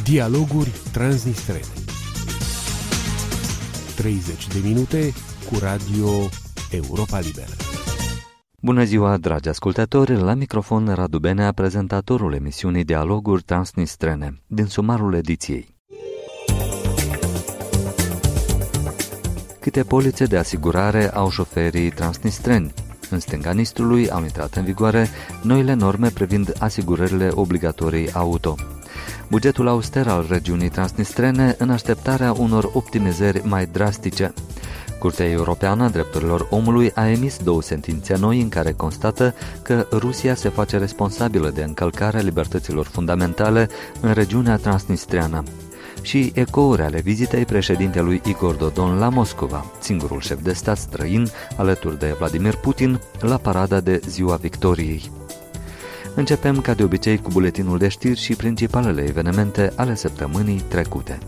Dialoguri transnistrene. 30 de minute cu Radio Europa Liberă. Bună ziua, dragi ascultători! La microfon Radu Benea, prezentatorul emisiunii Dialoguri transnistrene, din sumarul ediției. Câte polițe de asigurare au șoferii transnistreni? În stânga Nistrului au intrat în vigoare noile norme privind asigurările obligatorii auto. Bugetul auster al regiunii transnistrene în așteptarea unor optimizări mai drastice. Curtea Europeană a Drepturilor Omului a emis 2 sentințe noi în care constată că Rusia se face responsabilă de încălcarea libertăților fundamentale în regiunea transnistreană. Și ecouri ale vizitei președintelui Igor Dodon la Moscova, singurul șef de stat străin, alături de Vladimir Putin, la parada de Ziua Victoriei. Începem, ca de obicei, cu buletinul de știri și principalele evenimente ale săptămânii trecute.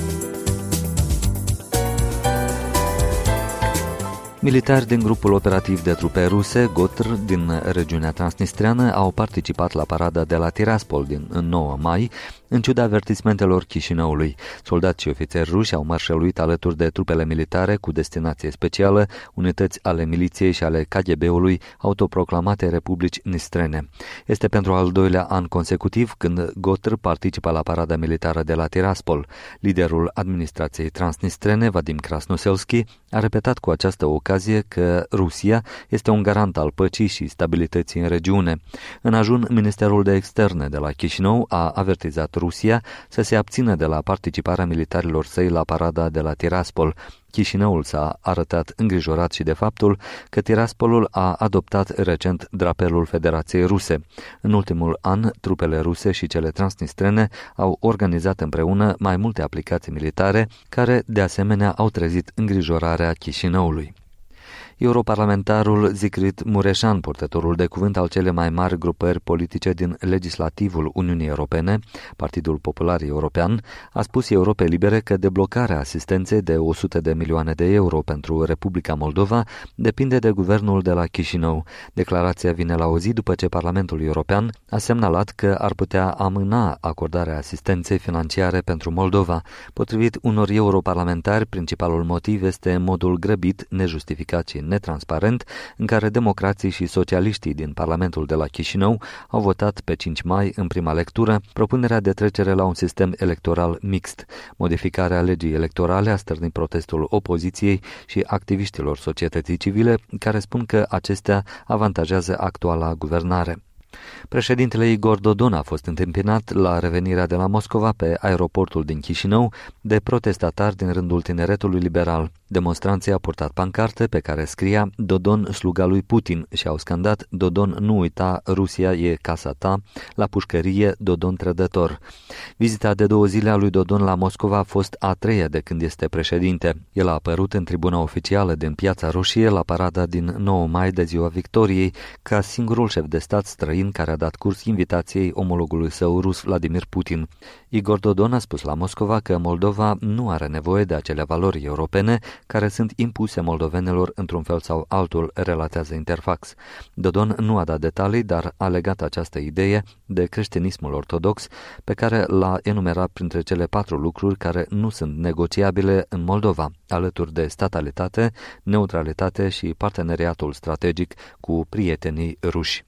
Militari din grupul operativ de trupe ruse, GOTR, din regiunea transnistreană, au participat la parada de la Tiraspol din 9 mai, în ciuda avertismentelor Chișinăului. Soldați și ofițeri ruși au marșăluit alături de trupele militare cu destinație specială, unități ale miliției și ale KGB-ului autoproclamate Republici Nistrene. Este pentru al 2-lea an consecutiv când GOTR participă la parada militară de la Tiraspol. Liderul administrației transnistrene, Vadim Krasnoselski, a repetat cu această ocazie că Rusia este un garant al păcii și stabilității în regiune. În ajun, Ministerul de Externe de la Chișinău a avertizat Rusia să se abțină de la participarea militarilor săi la parada de la Tiraspol. Chișinăul s-a arătat îngrijorat și de faptul că Tiraspolul a adoptat recent drapelul Federației Ruse. În ultimul an, trupele ruse și cele transnistrene au organizat împreună mai multe aplicații militare, care de asemenea au trezit îngrijorarea Chișinăului. Europarlamentarul Zicrit Mureșan, purtătorul de cuvânt al cele mai mari grupări politice din legislativul Uniunii Europene, Partidul Popular European, a spus Europei Libere că deblocarea asistenței de 100 de milioane de euro pentru Republica Moldova depinde de guvernul de la Chișinău. Declarația vine la o zi după ce Parlamentul European a semnalat că ar putea amâna acordarea asistenței financiare pentru Moldova. Potrivit unor europarlamentari, principalul motiv este modul grăbit, nejustificat și netransparent în care democrații și socialiștii din Parlamentul de la Chișinău au votat pe 5 mai în prima lectură propunerea de trecere la un sistem electoral mixt. Modificarea legii electorale a stârnit protestul opoziției și activiștilor societății civile care spun că acestea avantajează actuala guvernare. Președintele Igor Dodon a fost întâmpinat la revenirea de la Moscova pe aeroportul din Chișinău de protestatari din rândul tineretului liberal. Demonstranții au purtat pancarte pe care scria "Dodon, sluga lui Putin" și au scandat "Dodon, nu uita, Rusia e casa ta", la pușcărie "Dodon trădător". Vizita de 2 zile a lui Dodon la Moscova a fost a 3-a de când este președinte. El a apărut în tribuna oficială din Piața Roșie la parada din 9 mai de Ziua Victoriei ca singurul șef de stat străin care a dat curs invitației omologului său rus Vladimir Putin. Igor Dodon a spus la Moscova că Moldova nu are nevoie de acele valori europene care sunt impuse moldovenilor într-un fel sau altul, relatează Interfax. Dodon nu a dat detalii, dar a legat această idee de creștinismul ortodox, pe care l-a enumerat printre cele 4 lucruri care nu sunt negociabile în Moldova, alături de statalitate, neutralitate și parteneriatul strategic cu prietenii ruși.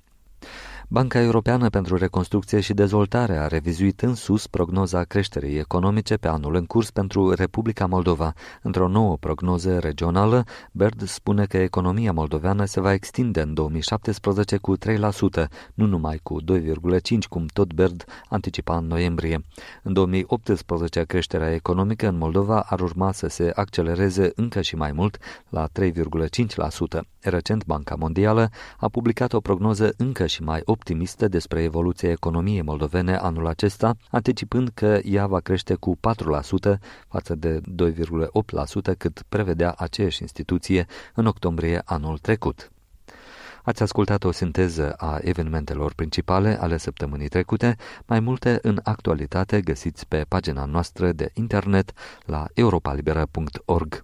Banca Europeană pentru Reconstrucție și Dezvoltare a revizuit în sus prognoza creșterii economice pe anul în curs pentru Republica Moldova. Într-o nouă prognoză regională, BERD spune că economia moldoveană se va extinde în 2017 cu 3%, nu numai cu 2,5%, cum tot BERD anticipa în noiembrie. În 2018, creșterea economică în Moldova ar urma să se accelereze încă și mai mult, la 3,5%. Recent, Banca Mondială a publicat o prognoză încă și mai optimistă despre evoluția economiei moldovene anul acesta, anticipând că ea va crește cu 4% față de 2,8% cât prevedea aceeași instituție în octombrie anul trecut. Ați ascultat o sinteză a evenimentelor principale ale săptămânii trecute. Mai multe în actualitate găsiți pe pagina noastră de internet la europalibera.org.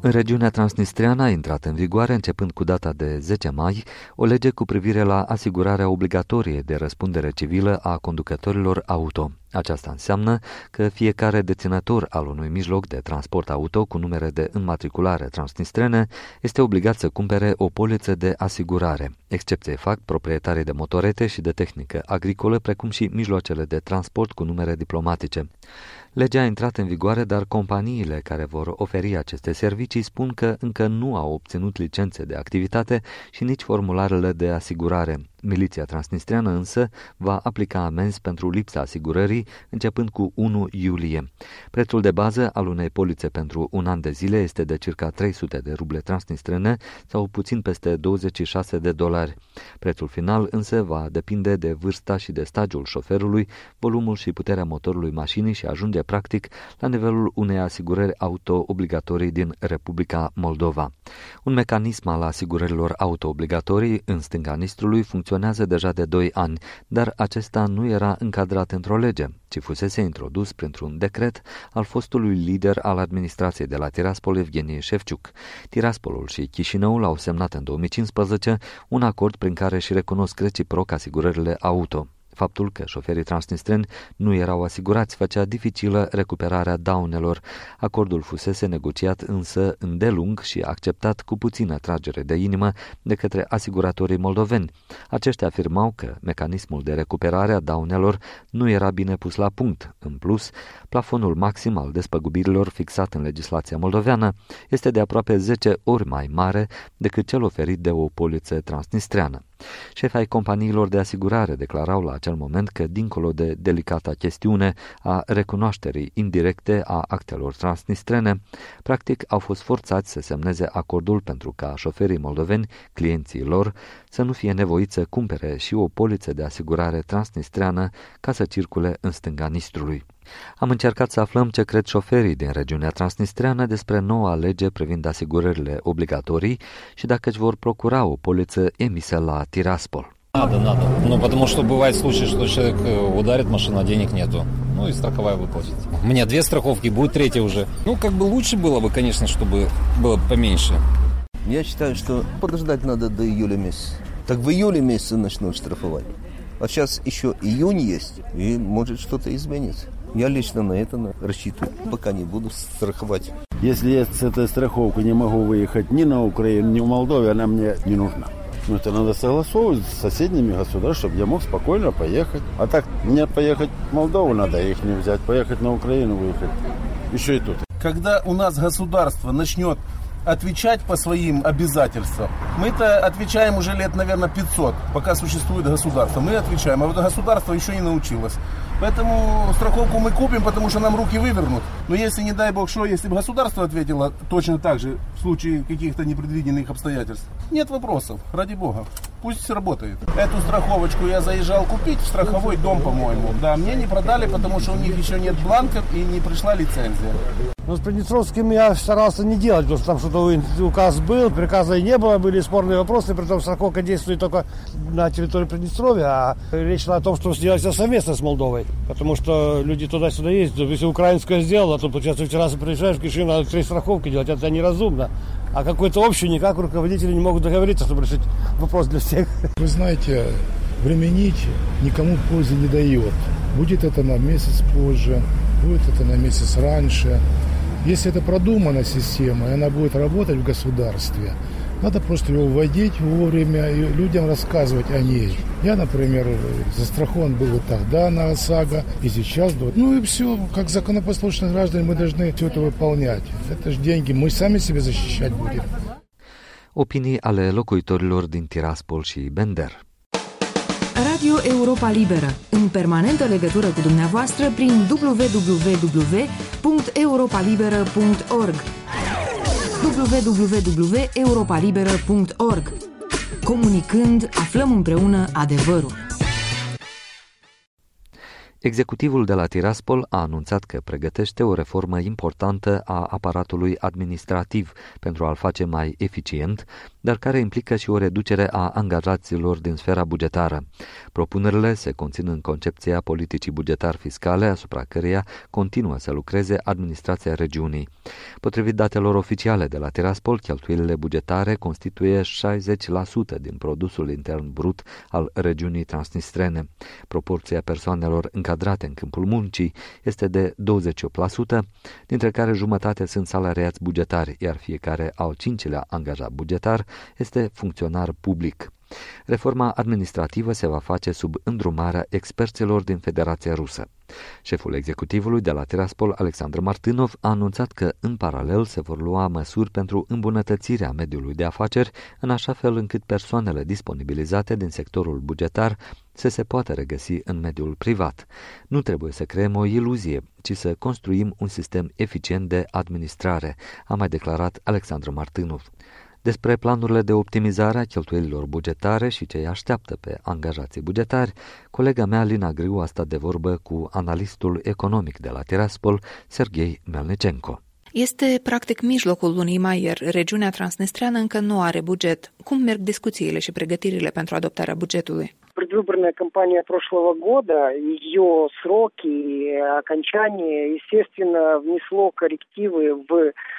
În regiunea transnistreană a intrat în vigoare, începând cu data de 10 mai, o lege cu privire la asigurarea obligatorie de răspundere civilă a conducătorilor auto. Aceasta înseamnă că fiecare deținător al unui mijloc de transport auto cu numere de înmatriculare transnistrene este obligat să cumpere o poliță de asigurare. Excepție fac proprietarii de motorete și de tehnică agricolă, precum și mijloacele de transport cu numere diplomatice. Legea a intrat în vigoare, dar companiile care vor oferi aceste servicii spun că încă nu au obținut licențe de activitate și nici formularele de asigurare. Miliția transnistreană însă va aplica amenzi pentru lipsa asigurării începând cu 1 iulie. Prețul de bază al unei polițe pentru un an de zile este de circa 300 de ruble transnistrene sau puțin peste $26. Prețul final însă va depinde de vârsta și de stagiul șoferului, volumul și puterea motorului mașinii și ajunge practic la nivelul unei asigurări auto obligatorii din Republica Moldova. Un mecanism al asigurărilor auto obligatorii în stânga Nistrului funcționează deja de 2 ani, dar acesta nu era încadrat într-o lege, ci fusese introdus printr-un decret al fostului lider al administrației de la Tiraspol, Evgenie Șefciuc. Tiraspolul și Chișinăul au semnat în 2015 un acord prin care își recunosc reciproc asigurările auto. Faptul că șoferii transnistreni nu erau asigurați făcea dificilă recuperarea daunelor. Acordul fusese negociat însă îndelung și acceptat cu puțină tragere de inimă de către asiguratorii moldoveni. Aceștia afirmau că mecanismul de recuperare a daunelor nu era bine pus la punct. În plus, plafonul maxim al despăgubirilor fixat în legislația moldoveană este de aproape 10 ori mai mare decât cel oferit de o poliță transnistreană. Șefii ai companiilor de asigurare declarau la acel moment că, dincolo de delicata chestiune a recunoașterii indirecte a actelor transnistrene, practic au fost forțați să semneze acordul pentru ca șoferii moldoveni, clienții lor, să nu fie nevoiți să cumpere și o poliță de asigurare transnistreană ca să circule în stânga Nistrului. Am încercat să aflăm ce cred șoferii din regiunea transnistreană despre noua lege privind asigurările obligatorii și dacă își vor procura o poliță emisă la Tiraspol. Надо. Ну, потому что бывает случай, что человек ударит машину, денег нету. Ну, и страховая выплатит. У меня 2 страховки, будет 3 уже. Ну, как бы лучше было бы, конечно, чтобы было поменьше. Я считаю, что подождать надо до июля месяца. Так в июле месяце начнут штрафовать. А сейчас еще июнь есть, и может что-то изменится. Я лично на это рассчитываю, пока не буду страховать. Если я с этой страховкой не могу выехать ни на Украину, ни в Молдове, она мне не нужна. Но это надо согласовывать с соседними государствами, чтобы я мог спокойно поехать. А так мне поехать в Молдову надо, их не взять, поехать на Украину, выехать. Еще и тут. Когда у нас государство начнет отвечать по своим обязательствам. Мы-то отвечаем уже лет, наверное, 500, пока существует государство. Мы отвечаем, а вот государство еще не научилось. Поэтому страховку мы купим, потому что нам руки вывернут. Но если, не дай бог, что, если бы государство ответило точно так же в случае каких-то непредвиденных обстоятельств, нет вопросов, ради бога. Пусть работает. Эту страховочку я заезжал купить в страховой дом, по-моему. Да, мне не продали, потому что у них еще нет бланков и не пришла лицензия. Но с Приднестровским я старался не делать, потому что там что-то указ был, приказа и не было, были спорные вопросы, притом страховка действует только на территории Приднестровья, а речь шла о том, что сделать это совместно с Молдовой, потому что люди туда-сюда ездят. Если украинское сделала, то, получается, вчера ты приезжаешь в Кишинев, надо 3 страховки делать, это неразумно. А какой-то общий никак руководители не могут договориться, чтобы решить вопрос для всех. Вы знаете, временить никому пользы не дает. Будет это на месяц позже, будет это на месяц раньше. Если это продумана система, и она будет работать в государстве, надо просто ее вводить вовремя и людям рассказывать о ней. Я, например, застрахован был и тогда на ОСАГО, и сейчас. Ну и все, как законопослушные граждане, мы должны все это выполнять. Это же деньги, мы сами себя защищать будем. Opinii ale locuitorilor din Tiraspol și Bender. Radio Europa Liberă, în permanentă legătură cu dumneavoastră prin www.europalibera.org www.europalibera.org. Comunicând, aflăm împreună adevărul. Executivul de la Tiraspol a anunțat că pregătește o reformă importantă a aparatului administrativ pentru a-l face mai eficient, dar care implică și o reducere a angajaților din sfera bugetară. Propunerile se conțin în concepția politicii bugetar-fiscale, asupra căreia continuă să lucreze administrația regiunii. Potrivit datelor oficiale de la Tiraspol, cheltuielile bugetare constituie 60% din produsul intern brut al regiunii transnistrene. Proporția persoanelor încadrate în câmpul muncii este de 28%, dintre care jumătate sunt salariați bugetari, iar fiecare al cincilea angajat bugetar este funcționar public. Reforma administrativă se va face sub îndrumarea experților din Federația Rusă. Șeful executivului de la Tiraspol, Alexandr Martynov, a anunțat că, în paralel, se vor lua măsuri pentru îmbunătățirea mediului de afaceri, în așa fel încât persoanele disponibilizate din sectorul bugetar să se poată regăsi în mediul privat. Nu trebuie să creăm o iluzie, ci să construim un sistem eficient de administrare, a mai declarat Alexandr Martynov. Despre planurile de optimizare a cheltuielilor bugetare și ce îi așteaptă pe angajații bugetari, colega mea, Lina Griu, a stat de vorbă cu analistul economic de la Tiraspol, Serghei Melnicenko. Este practic mijlocul lunii mai, iar regiunea transnistreană încă nu are buget. Cum merg discuțiile și pregătirile pentru adoptarea bugetului? Предвыборная кампания прошлого года, ее сроки и окончание, естественно, внесло коррективы в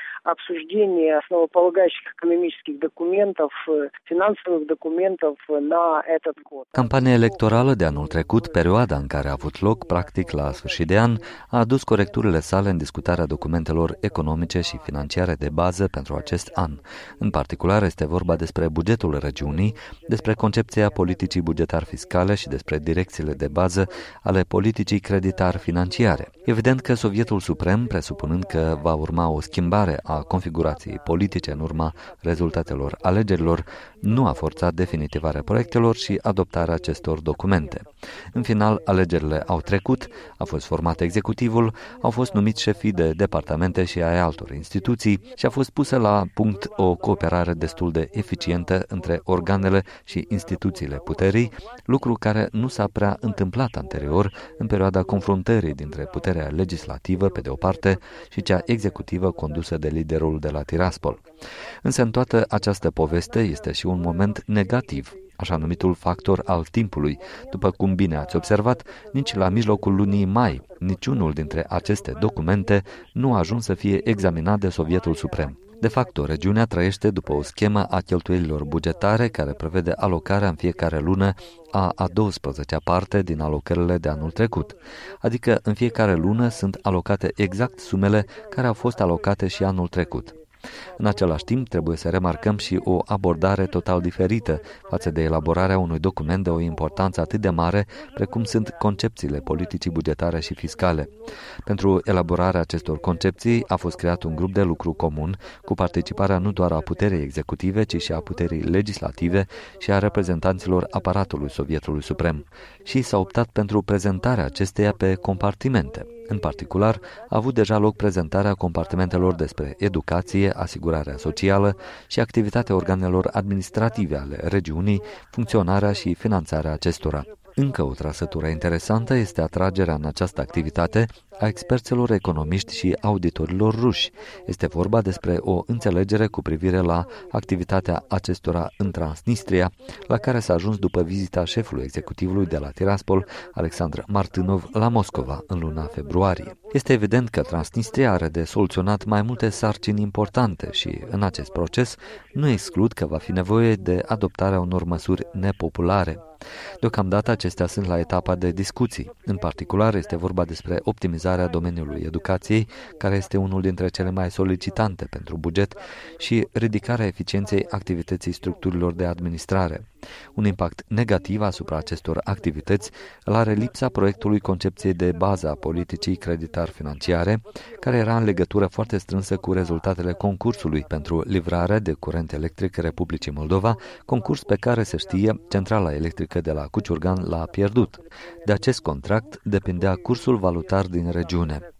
обсуждение основополагающих экономических документов, финансовых документов на этот год. Campania electorală de anul trecut, perioada în care a avut loc, practic la sfârșit de an, a adus corecturile sale în discutarea documentelor economice și financiare de bază pentru acest an. În particular, este vorba despre bugetul regiunii, despre concepția politicii bugetar-fiscale și despre direcțiile de bază ale politicii creditar-financiare. Evident că Sovietul Suprem, presupunând că va urma o schimbare a configurației politice în urma rezultatelor alegerilor, nu a forțat definitivarea proiectelor și adoptarea acestor documente. În final, alegerile au trecut, a fost format executivul, au fost numiți șefii de departamente și ai altor instituții și a fost pusă la punct o cooperare destul de eficientă între organele și instituțiile puterii, lucru care nu s-a prea întâmplat anterior în perioada confruntării dintre puterea legislativă, pe de o parte, și cea executivă condusă de liderul de la Tiraspol. Însă în toată această poveste este și un moment negativ, așa numitul factor al timpului. După cum bine ați observat, nici la mijlocul lunii mai, niciunul dintre aceste documente nu a ajuns să fie examinat de Sovietul Suprem. De fapt, regiunea trăiește după o schemă a cheltuielilor bugetare care prevede alocarea în fiecare lună a 12-a parte din alocările de anul trecut, adică în fiecare lună sunt alocate exact sumele care au fost alocate și anul trecut. În același timp, trebuie să remarcăm și o abordare total diferită față de elaborarea unui document de o importanță atât de mare precum sunt concepțiile politicii bugetare și fiscale. Pentru elaborarea acestor concepții a fost creat un grup de lucru comun cu participarea nu doar a puterii executive, ci și a puterii legislative și a reprezentanților aparatului Sovietului Suprem. Și s-a optat pentru prezentarea acesteia pe compartimente. În particular, a avut deja loc prezentarea compartimentelor despre educație, asigurarea socială și activitatea organelor administrative ale regiunii, funcționarea și finanțarea acestora. Încă o trăsătură interesantă este atragerea în această activitate a experților economiști și auditorilor ruși. Este vorba despre o înțelegere cu privire la activitatea acestora în Transnistria, la care s-a ajuns după vizita șefului executivului de la Tiraspol, Alexandr Martynov, la Moscova în luna februarie. Este evident că Transnistria are de soluționat mai multe sarcini importante și, în acest proces, nu exclud că va fi nevoie de adoptarea unor măsuri nepopulare. Deocamdată acestea sunt la etapa de discuții. În particular este vorba despre optimizarea domeniului educației, care este unul dintre cele mai solicitante pentru buget, și ridicarea eficienței activității structurilor de administrare. Un impact negativ asupra acestor activități îl are lipsa proiectului concepției de bază a politicii creditar-financiare, care era în legătură foarte strânsă cu rezultatele concursului pentru livrarea de curent electric Republicii Moldova, concurs pe care, se știe, centrala electrică de la Cuciurgan l-a pierdut. De acest contract depindea cursul valutar din regiune.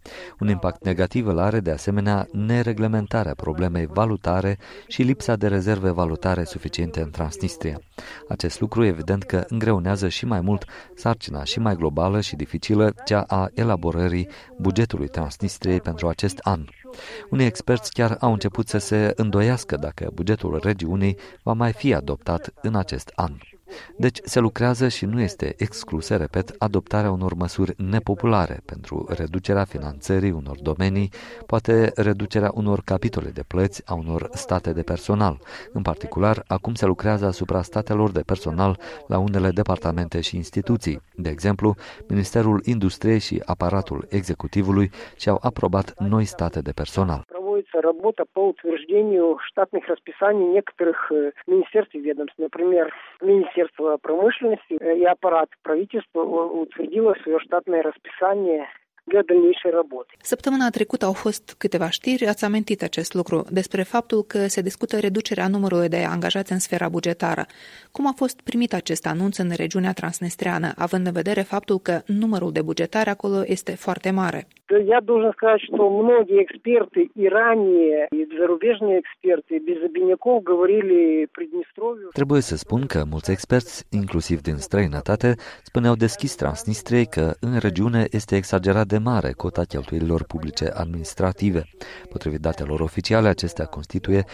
Un impact negativ îl are de asemenea nereglementarea problemei valutare și lipsa de rezerve valutare suficiente în Transnistria. Acest lucru evident că îngreunează și mai mult sarcina și mai globală și dificilă cea a elaborării bugetului Transnistriei pentru acest an. Unii experți chiar au început să se îndoiască dacă bugetul regiunii va mai fi adoptat în acest an. Deci se lucrează și nu este exclusă, repet, adoptarea unor măsuri nepopulare pentru reducerea finanțării unor domenii, poate reducerea unor capitole de plăți a unor state de personal. În particular, acum se lucrează asupra statelor de personal la unele departamente și instituții. De exemplu, Ministerul Industriei și aparatul executivului și-au aprobat noi state de personal. Работа по утверждению штатных расписаний некоторых министерств и ведомств. Например, Министерство промышленности и аппарат правительства утвердило свое штатное расписание для дальнейшей работы. Săptămâna trecută au fost câteva știri, ați amintit acest lucru, despre faptul că se discută reducerea numărului de angajați în sfera bugetară. Cum a fost primit acest anunț în regiunea transnistreană, având în vedere faptul că numărul de bugetari acolo este foarte mare? Я должен сказать, что многие эксперты и ранее, и зарубежные эксперты без обиняков говорили Приднестровью. Trebuie să spun că mulți experți, inclusiv din străinătate, spuneau deschis Transnistriei că în regiune este exagerat de mare cota cheltuielilor publice administrative. Potrivit datelor oficiale, acestea constituie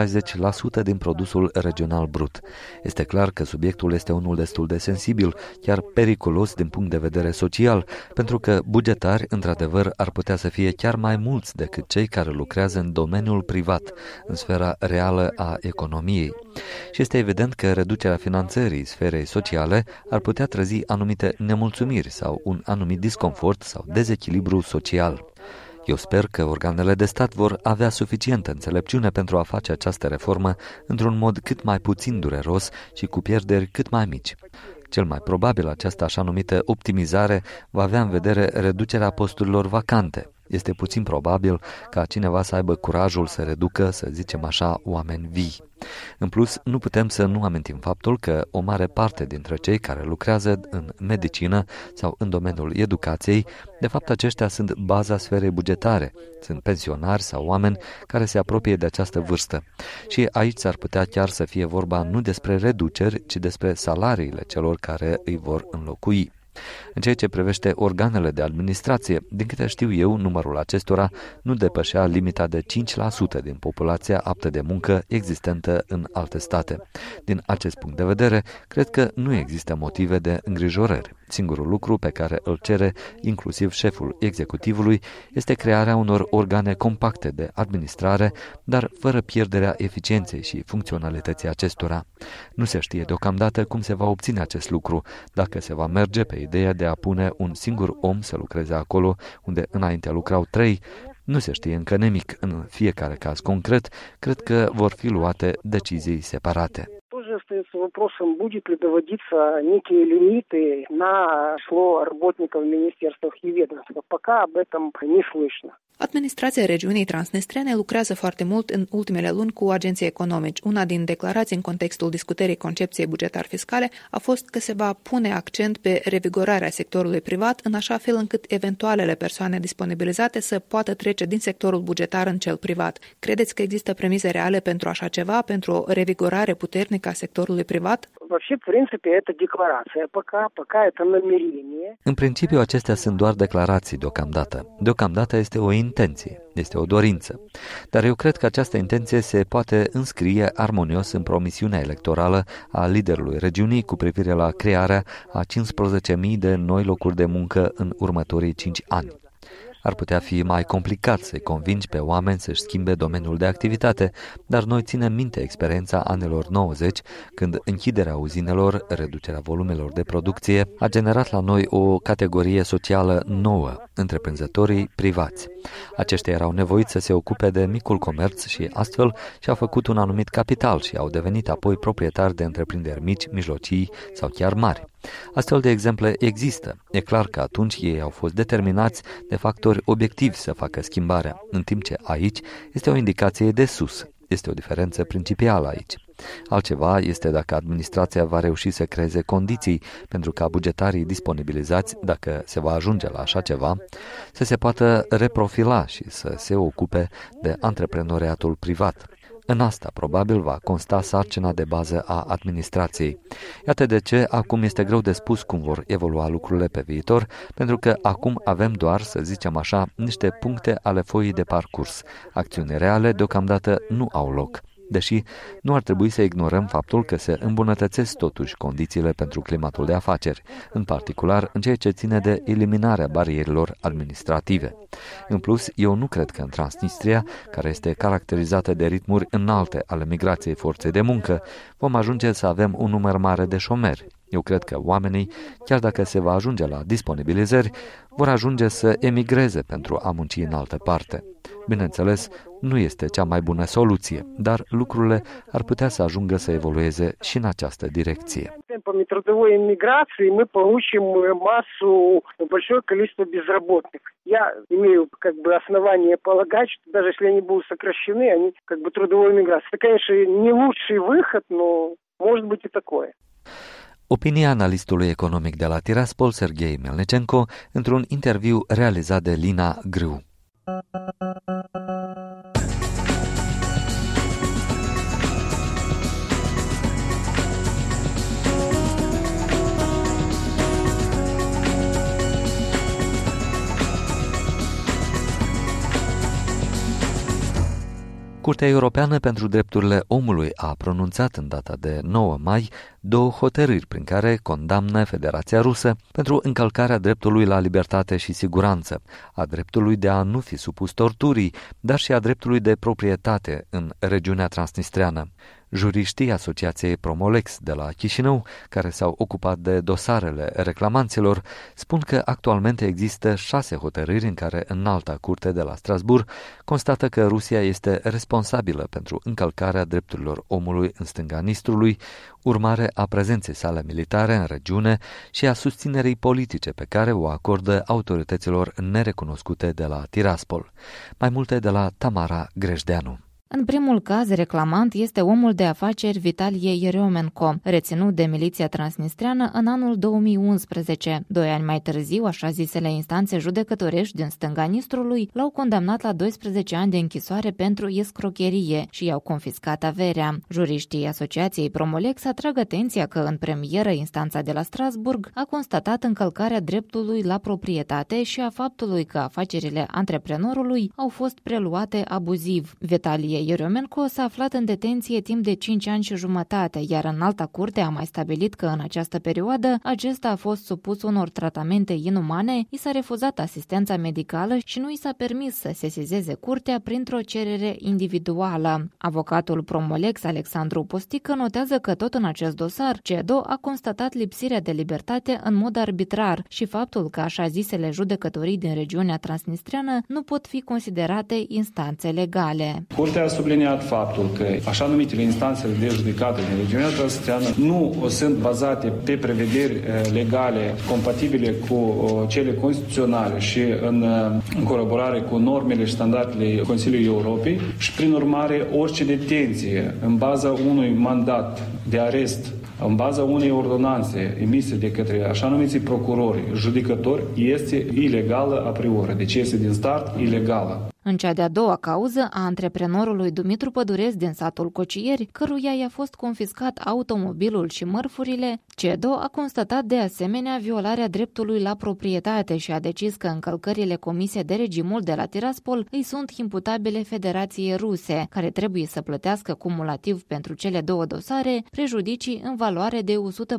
60% din produsul regional brut. Este clar că subiectul este unul destul de sensibil, chiar periculos din punct de vedere social, pentru că bugetari, într-adevăr, ar putea să fie chiar mai mulți decât cei care lucrează în domeniul privat, în sfera reală a economiei. Și este evident că reducerea finanțării sferei sociale ar putea trezi anumite nemulțumiri sau un anumit disconfort sau dezechilibru social. Eu sper că organele de stat vor avea suficientă înțelepciune pentru a face această reformă într-un mod cât mai puțin dureros și cu pierderi cât mai mici. Cel mai probabil această așa numită optimizare va avea în vedere reducerea posturilor vacante. Este puțin probabil ca cineva să aibă curajul să reducă, să zicem așa, oameni vii. În plus, nu putem să nu amintim faptul că o mare parte dintre cei care lucrează în medicină sau în domeniul educației, de fapt aceștia sunt baza sferei bugetare, sunt pensionari sau oameni care se apropie de această vârstă. Și aici s-ar putea chiar să fie vorba nu despre reduceri, ci despre salariile celor care îi vor înlocui. În ceea ce privește organele de administrație, din câte știu eu, numărul acestora nu depășea limita de 5% din populația aptă de muncă existentă în alte state. Din acest punct de vedere, cred că nu există motive de îngrijorări. Singurul lucru pe care îl cere inclusiv șeful executivului este crearea unor organe compacte de administrare, dar fără pierderea eficienței și funcționalității acestora. Nu se știe deocamdată cum se va obține acest lucru, dacă se va merge pe ideea de a pune un singur om să lucreze acolo unde înainte lucrau 3, nu se știe încă nimic. În fiecare caz concret, cred că vor fi luate decizii separate. Тоже остается вопросом, будет ли доводиться некие лимиты на число работников в министерствах и ведомствах. Пока об этом не слышно. Administrația regiunii transnistrene lucrează foarte mult în ultimele luni cu agenții economici. Una din declarații în contextul discutării concepției bugetar-fiscale a fost că se va pune accent pe revigorarea sectorului privat, în așa fel încât eventualele persoane disponibilizate să poată trece din sectorul bugetar în cel privat. Credeți că există premize reale pentru așa ceva, pentru o revigorare puternică a sectorului privat? Вообще, в принципе, это декларация. Пока это намерение. În principiu, acestea sunt doar declarații deocamdată. Deocamdată este o intenție, este o dorință. Dar eu cred că această intenție se poate înscrie armonios în promisiunea electorală a liderului regiunii cu privire la crearea a 15.000 de noi locuri de muncă în următorii 5 ani. Ar putea fi mai complicat să-i convingi pe oameni să-și schimbe domeniul de activitate, dar noi ținem minte experiența anilor 90, când închiderea uzinelor, reducerea volumelor de producție, a generat la noi o categorie socială nouă, întreprinzătorii privați. Aceștia erau nevoiți să se ocupe de micul comerț și astfel și-au făcut un anumit capital și au devenit apoi proprietari de întreprinderi mici, mijlocii sau chiar mari. Astfel de exemple există. E clar că atunci ei au fost determinați de factori obiectivi să facă schimbarea, în timp ce aici este o indicație de sus. Este o diferență principială aici. Altceva este dacă administrația va reuși să creeze condiții pentru ca bugetarii disponibilizați, dacă se va ajunge la așa ceva, să se poată reprofila și să se ocupe de antreprenoriatul privat. În asta probabil va consta sarcina de bază a administrației. Iată de ce acum este greu de spus cum vor evolua lucrurile pe viitor, pentru că acum avem doar, să zicem așa, niște puncte ale foii de parcurs. Acțiuni reale deocamdată nu au loc. Deși nu ar trebui să ignorăm faptul că se îmbunătățesc totuși condițiile pentru climatul de afaceri, în particular în ceea ce ține de eliminarea barierilor administrative. În plus, eu nu cred că în Transnistria, care este caracterizată de ritmuri înalte ale migrației forței de muncă, vom ajunge să avem un număr mare de șomeri. Eu cred că oamenii, chiar dacă se va ajunge la disponibilizări, vor ajunge să emigreze pentru a munci în altă parte. Bineînțeles, nu este cea mai bună soluție, dar lucrurile ar putea să ajungă să evolueze și în această direcție. Темпами трудовой иммиграции мы получим массу, большое количество безработных. Я имею основание полагать, что даже если они будут сокращены, они трудовой иммиграции. Это, конечно, не лучший выход, но может быть и такое. Opinia analistului economic de la Tiraspol, Serghei Melnicenko, într-un interviu realizat de Lina Grâu. Curtea Europeană pentru Drepturile Omului a pronunțat în data de 9 mai 2 hotărâri prin care condamnă Federația Rusă pentru încălcarea dreptului la libertate și siguranță, a dreptului de a nu fi supus torturii, dar și a dreptului de proprietate în regiunea transnistreană. Juriștii Asociației Promolex de la Chișinău, care s-au ocupat de dosarele reclamanților, spun că actualmente există 6 hotărâri în care Înalta Curte de la Strasbourg constată că Rusia este responsabilă pentru încălcarea drepturilor omului în stânga Nistrului, urmare a prezenței sale militare în regiune și a susținerii politice pe care o acordă autorităților nerecunoscute de la Tiraspol. Mai multe de la Tamara Grejdeanu. În primul caz, reclamant este omul de afaceri Vitalie Yeremenko, reținut de miliția transnistreană în anul 2011. 2 ani mai târziu, așa zisele instanțe judecătorești din stânga Nistrului l-au condamnat la 12 ani de închisoare pentru escrocherie și i-au confiscat averea. Juriștii Asociației Promolex atrag atenția că în premieră instanța de la Strasbourg a constatat încălcarea dreptului la proprietate și a faptului că afacerile antreprenorului au fost preluate abuziv. Vitalie Yeremenko s-a aflat în detenție timp de 5 ani și jumătate, iar Înalta Curte a mai stabilit că în această perioadă acesta a fost supus unor tratamente inumane, i s-a refuzat asistența medicală și nu i s-a permis să sesizeze curtea printr-o cerere individuală. Avocatul Promolex Alexandru Postică notează că tot în acest dosar, CEDO a constatat lipsirea de libertate în mod arbitrar și faptul că așa zisele judecătorii din regiunea transnistreană nu pot fi considerate instanțe legale. Curtea a subliniat faptul că așa numitele instanțe de judecată din regiunea transnistreană nu sunt bazate pe prevederi legale compatibile cu cele constituționale și în colaborare cu normele și standardele Consiliului Europei și, prin urmare, orice detenție în baza unui mandat de arest, în baza unei ordonanțe emise de către așa numiții procurori, judecători, este ilegală a priori, deci este din start ilegală. În cea de-a doua cauză a antreprenorului Dumitru Pădureț din satul Cocieri, căruia i-a fost confiscat automobilul și mărfurile, CEDO a constatat de asemenea violarea dreptului la proprietate și a decis că încălcările comise de regimul de la Tiraspol îi sunt imputabile Federației Ruse, care trebuie să plătească cumulativ pentru cele 2 dosare prejudicii în valoare de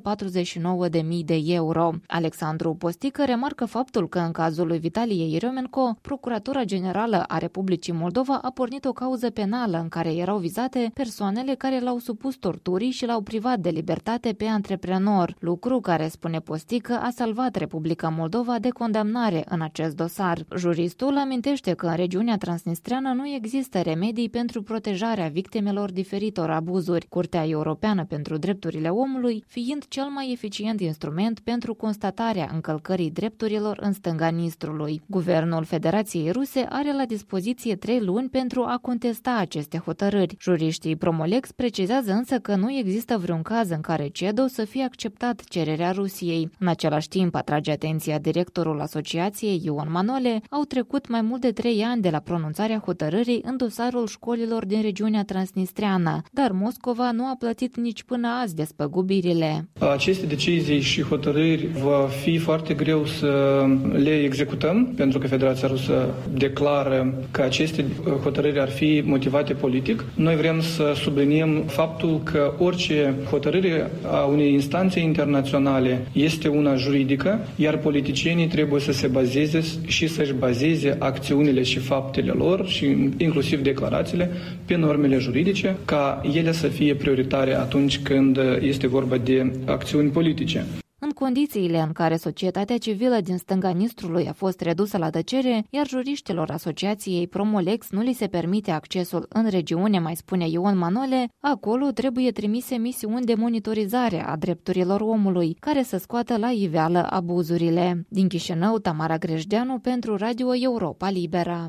149.000 de euro. Alexandru Postică remarcă faptul că în cazul lui Vitalie Yeremenko, Procuratura Generală a Republicii Moldova a pornit o cauză penală în care erau vizate persoanele care l-au supus torturii și l-au privat de libertate pe antreprenor, lucru care, spune Postică, a salvat Republica Moldova de condamnare în acest dosar. Juristul amintește că în regiunea transnistreană nu există remedii pentru protejarea victimelor diferitor abuzuri, Curtea Europeană pentru Drepturile Omului fiind cel mai eficient instrument pentru constatarea încălcării drepturilor în stânga Nistrului. Guvernul Federației Ruse are la dispoziție dispoziție 3 luni pentru a contesta aceste hotărâri. Juriștii Promolex precizează însă că nu există vreun caz în care CEDO să fie acceptat cererea Rusiei. În același timp, atrage atenția directorul asociației, Ion Manole, au trecut mai mult de 3 ani de la pronunțarea hotărârii în dosarul școlilor din regiunea transnistreană, dar Moscova nu a plătit nici până azi despăgubirile. Aceste decizii și hotărâri va fi foarte greu să le executăm, pentru că Federația Rusă declară că aceste hotărâri ar fi motivate politic. Noi vrem să subliniem faptul că orice hotărâre a unei instanțe internaționale este una juridică, iar politicienii trebuie să se bazeze și să-și bazeze acțiunile și faptele lor și inclusiv declarațiile pe normele juridice, ca ele să fie prioritare atunci când este vorba de acțiuni politice. În condițiile în care societatea civilă din stânga Nistrului a fost redusă la tăcere, iar juriștilor asociației Promolex nu li se permite accesul în regiune, mai spune Ion Manole, acolo trebuie trimise misiuni de monitorizare a drepturilor omului, care să scoată la iveală abuzurile. Din Chișinău, Tamara Grejdeanu pentru Radio Europa Liberă.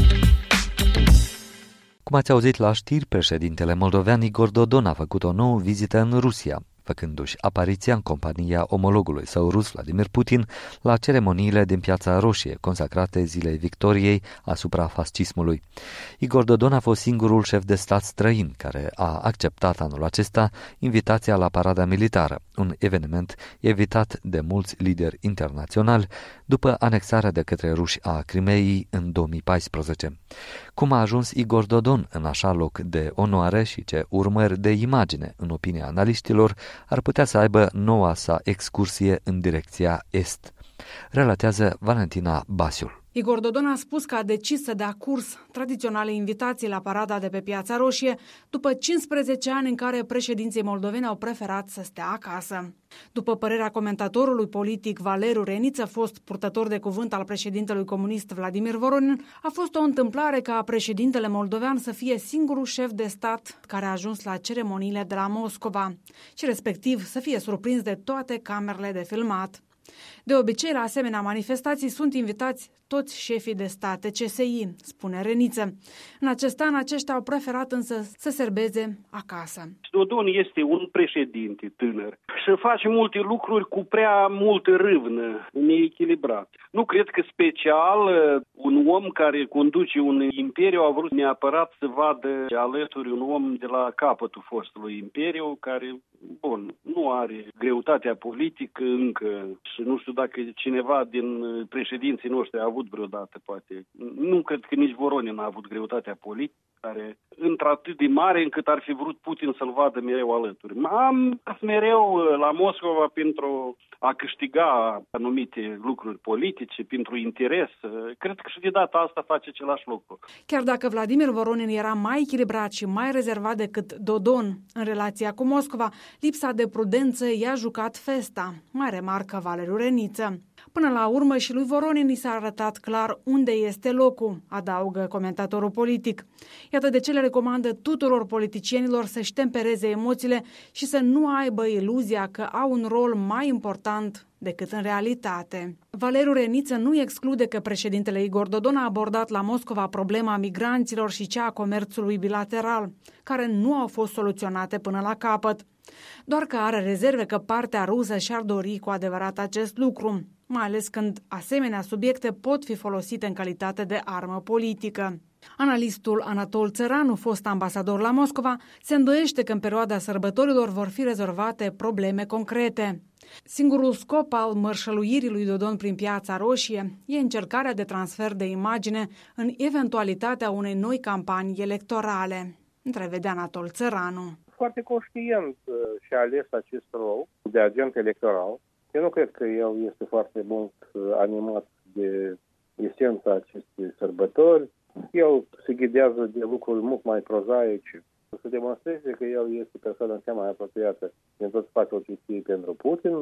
Cum ați auzit la știri, președintele moldovean Igor Dodon a făcut o nouă vizită în Rusia, făcându-și apariția în compania omologului său rus, Vladimir Putin, la ceremoniile din Piața Roșie, consacrate Zilei Victoriei asupra fascismului. Igor Dodon a fost singurul șef de stat străin care a acceptat anul acesta invitația la parada militară, un eveniment evitat de mulți lideri internaționali după anexarea de către ruși a Crimeei în 2014. Cum a ajuns Igor Dodon în așa loc de onoare și ce urmări de imagine, în opinia analiștilor, ar putea să aibă noua sa excursie în direcția est. Relatează Valentina Basiul. Igor Dodon a spus că a decis să dea curs tradiționale invitații la parada de pe Piața Roșie după 15 ani în care președinții moldoveni au preferat să stea acasă. După părerea comentatorului politic Valeriu Reniță, fost purtător de cuvânt al președintelui comunist Vladimir Voronin, a fost o întâmplare ca președintele moldovean să fie singurul șef de stat care a ajuns la ceremoniile de la Moscova și respectiv să fie surprins de toate camerele de filmat. De obicei, la asemenea manifestații sunt invitați toți șefii de state CSI, spune Reniță. În acest an, aceștia au preferat însă să serbeze acasă. Dodon este un președinte tânăr și face multe lucruri cu prea multă râvnă, neechilibrat. Nu cred că special un om care conduce un imperiu a vrut neapărat să vadă alături un om de la capătul fostului imperiu care, bun, nu are greutatea politică încă și nu știu dacă cineva din președinții noștri a avut vreodată, poate. Nu cred că nici Voronin a avut greutatea politică, care într-atât de mare încât ar fi vrut Putin să-l vadă mereu alături. Am fost mereu la Moscova pentru a câștiga anumite lucruri politice, pentru interes. Cred că și de data asta face același lucru. Chiar dacă Vladimir Voronin era mai echilibrat și mai rezervat decât Dodon în relația cu Moscova, lipsa de prudență i-a jucat festa, mai remarcă Valeriu Reniță. Până la urmă și lui Voronin i s-a arătat clar unde este locul, adaugă comentatorul politic. Iată de ce le recomandă tuturor politicienilor să-și tempereze emoțiile și să nu aibă iluzia că au un rol mai important decât în realitate. Valeriu Reniță nu exclude că președintele Igor Dodon a abordat la Moscova problema migranților și cea a comerțului bilateral, care nu au fost soluționate până la capăt. Doar că are rezerve că partea rusă și-ar dori cu adevărat acest lucru, mai ales când asemenea subiecte pot fi folosite în calitate de armă politică. Analistul Anatol Țăranu, fost ambasador la Moscova, se îndoiește că în perioada sărbătorilor vor fi rezolvate probleme concrete. Singurul scop al mărșăluirii lui Dodon prin Piața Roșie e încercarea de transfer de imagine în eventualitatea unei noi campanii electorale, întrevede Anatol Țăranu. Foarte conștient și-a ales acest rol de agent electoral. Eu nu cred că el este foarte mult animat de esența acestei sărbători. El se ghidează de lucruri mult mai prozaice. Să demonstreze că el este persoana cea mai apropiată din tot spațiul ce știe pentru Putin.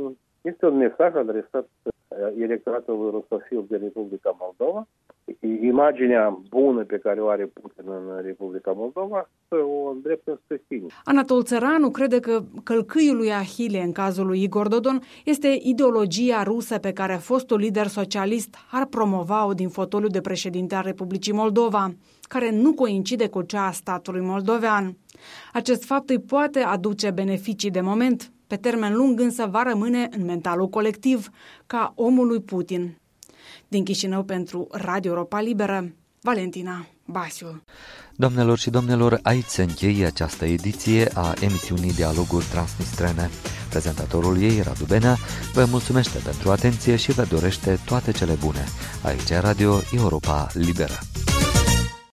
Este un mesaj adresat electoratului rusofil de Republica Moldova. Imaginea bună pe care o are Putin în Republica Moldova o îndreptă spre sine. Anatol Țăranu crede că călcâiul lui Ahile în cazul lui Igor Dodon este ideologia rusă pe care fostul lider socialist ar promova-o din fotoliul de președinte al Republicii Moldova, care nu coincide cu cea a statului moldovean. Acest fapt îi poate aduce beneficii de moment, pe termen lung însă va rămâne în mentalul colectiv, ca omul lui Putin. Din Chișinău pentru Radio Europa Liberă, Valentina Basiu. Doamnelor și domnilor, aici se încheie această ediție a emisiunii Dialoguri Transnistrene. Prezentatorul ei, Radu Benea, vă mulțumește pentru atenție și vă dorește toate cele bune. Aici Radio Europa Liberă.